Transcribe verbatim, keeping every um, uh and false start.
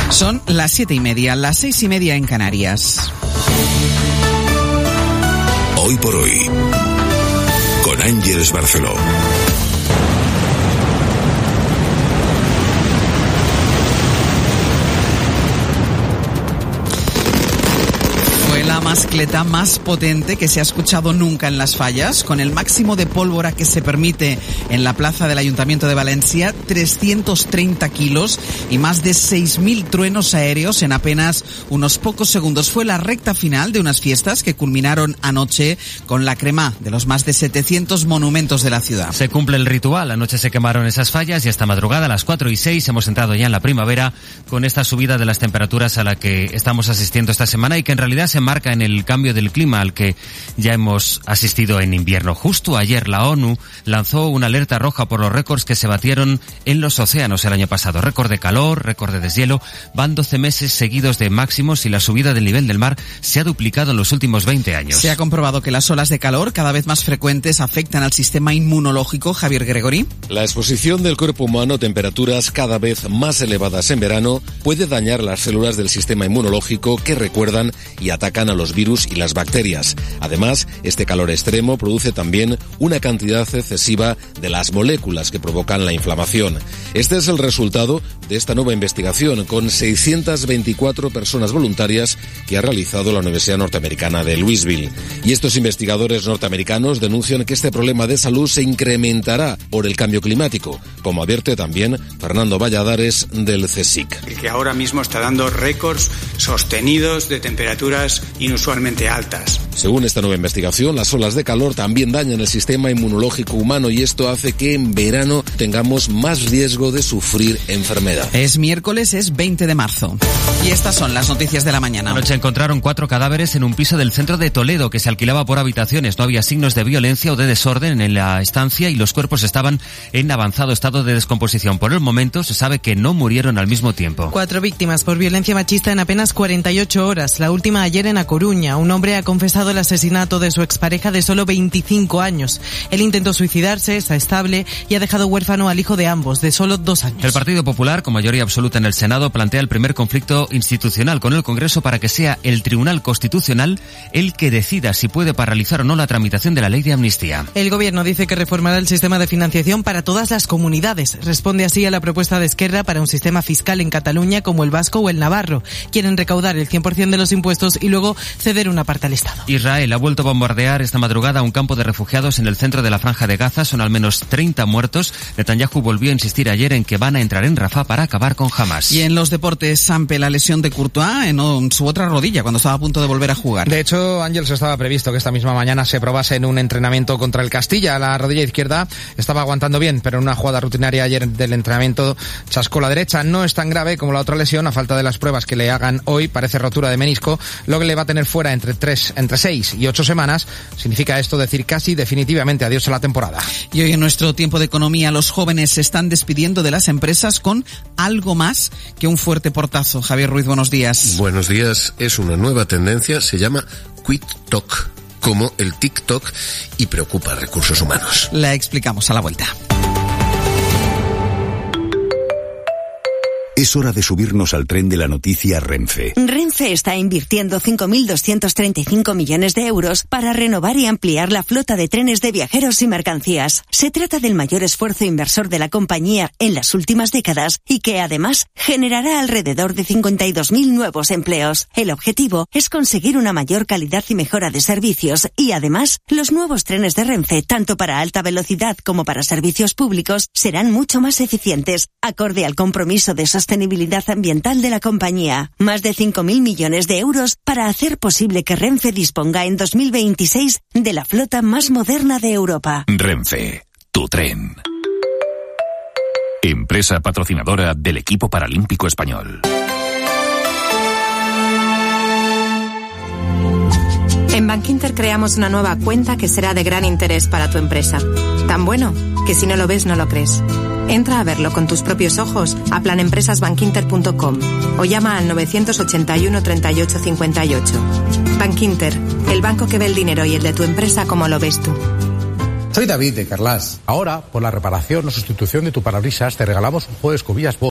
Son las siete y media, las seis y media en Canarias. Hoy por hoy, con Ángeles Barceló. La mascleta más potente que se ha escuchado nunca en las fallas, con el máximo de pólvora que se permite en la plaza del Ayuntamiento de Valencia, trescientos treinta kilos y más de seis mil truenos aéreos en apenas unos pocos segundos. Fue la recta final de unas fiestas que culminaron anoche con la crema de los más de setecientos monumentos de la ciudad. Se cumple el ritual, anoche se quemaron esas fallas y esta madrugada a las cuatro y seis hemos entrado ya en la primavera con esta subida de las temperaturas a la que estamos asistiendo esta semana y que en realidad se marca en el cambio del clima al que ya hemos asistido en invierno. Justo ayer la ONU lanzó una alerta roja por los récords que se batieron en los océanos el año pasado. Récord de calor, récord de deshielo. Van doce meses seguidos de máximos y la subida del nivel del mar se ha duplicado en los últimos veinte años. Se ha comprobado que las olas de calor, cada vez más frecuentes, afectan al sistema inmunológico. Javier Gregory. La exposición del cuerpo humano a temperaturas cada vez más elevadas en verano puede dañar las células del sistema inmunológico que recuerdan y atacan a los virus y las bacterias. Además, este calor extremo produce también una cantidad excesiva de las moléculas que provocan la inflamación. Este es el resultado de esta nueva investigación con seiscientas veinticuatro personas voluntarias que ha realizado la Universidad Norteamericana de Louisville. Y estos investigadores norteamericanos denuncian que este problema de salud se incrementará por el cambio climático, como advierte también Fernando Valladares del CSIC. El que ahora mismo está dando récords sostenidos de temperaturas inusualmente altas. Según esta nueva investigación, las olas de calor también dañan el sistema inmunológico humano y esto hace que en verano tengamos más riesgo de sufrir enfermedad. Es miércoles, es veinte de marzo. Y estas son las noticias de la mañana. Anoche encontraron cuatro cadáveres en un piso del centro de Toledo que se alquilaba por habitaciones. No había signos de violencia o de desorden en la estancia y los cuerpos estaban en avanzado estado de descomposición. Por el momento se sabe que no murieron al mismo tiempo. Cuatro víctimas por violencia machista en apenas cuarenta y ocho horas. La última ayer en A Coruña. Un hombre ha confesado el asesinato de su expareja de solo veinticinco años. Él intentó suicidarse, está estable y ha dejado huérfano al hijo de ambos, de solo dos años. El Partido Popular, con mayoría absoluta en el Senado, plantea el primer conflicto institucional con el Congreso para que sea el Tribunal Constitucional el que decida si puede paralizar o no la tramitación de la ley de amnistía. El Gobierno dice que reformará el sistema de financiación para todas las comunidades. Responde así a la propuesta de Esquerra para un sistema fiscal en Cataluña como el vasco o el navarro. Quieren recaudar el cien por ciento de los impuestos y luego ceder una parte al Estado. Israel ha vuelto a bombardear esta madrugada un campo de refugiados en el centro de la Franja de Gaza. Son al menos treinta muertos. Netanyahu volvió a insistir ayer en que van a entrar en Rafah para acabar con Hamas. Y en los deportes, Sampe, la lesión de Courtois en su otra rodilla cuando estaba a punto de volver a jugar. De hecho, Ángels, estaba previsto que esta misma mañana se probase en un entrenamiento contra el Castilla. La rodilla izquierda estaba aguantando bien, pero en una jugada rutinaria ayer del entrenamiento chascó la derecha. No es tan grave como la otra lesión, a falta de las pruebas que le hagan hoy. Parece rotura de menisco, lo que le va a tener fuera entre tres, entre seis y ocho semanas. Significa esto decir casi definitivamente adiós a la temporada. Y hoy en nuestro tiempo de economía, los jóvenes se están despidiendo de las empresas con algo más que un fuerte portazo. Javier Ruiz, buenos días. Buenos días. Es una nueva tendencia, se llama Quit Talk, como el TikTok, y preocupa recursos humanos. La explicamos a la vuelta. Es hora de subirnos al tren de la noticia Renfe. Renfe está invirtiendo cinco mil doscientos treinta y cinco millones de euros para renovar y ampliar la flota de trenes de viajeros y mercancías. Se trata del mayor esfuerzo inversor de la compañía en las últimas décadas y que además generará alrededor de cincuenta y dos mil nuevos empleos. El objetivo es conseguir una mayor calidad y mejora de servicios y además los nuevos trenes de Renfe, tanto para alta velocidad como para servicios públicos, serán mucho más eficientes, acorde al compromiso de sostenibilidad sostenibilidad ambiental de la compañía. Más de cinco mil millones de euros para hacer posible que Renfe disponga en dos mil veintiséis de la flota más moderna de Europa. Renfe, tu tren. Empresa patrocinadora del equipo paralímpico español. En Bankinter creamos una nueva cuenta que será de gran interés para tu empresa. Tan bueno que si no lo ves no lo crees. Entra a verlo con tus propios ojos a planempresasbankinter punto com o llama al nueve ochenta y uno treinta y ocho cincuenta y ocho. Bankinter, el banco que ve el dinero y el de tu empresa como lo ves tú. Soy David de Carlas. Ahora, por la reparación o sustitución de tu parabrisas, te regalamos un juego de escobillas Bosch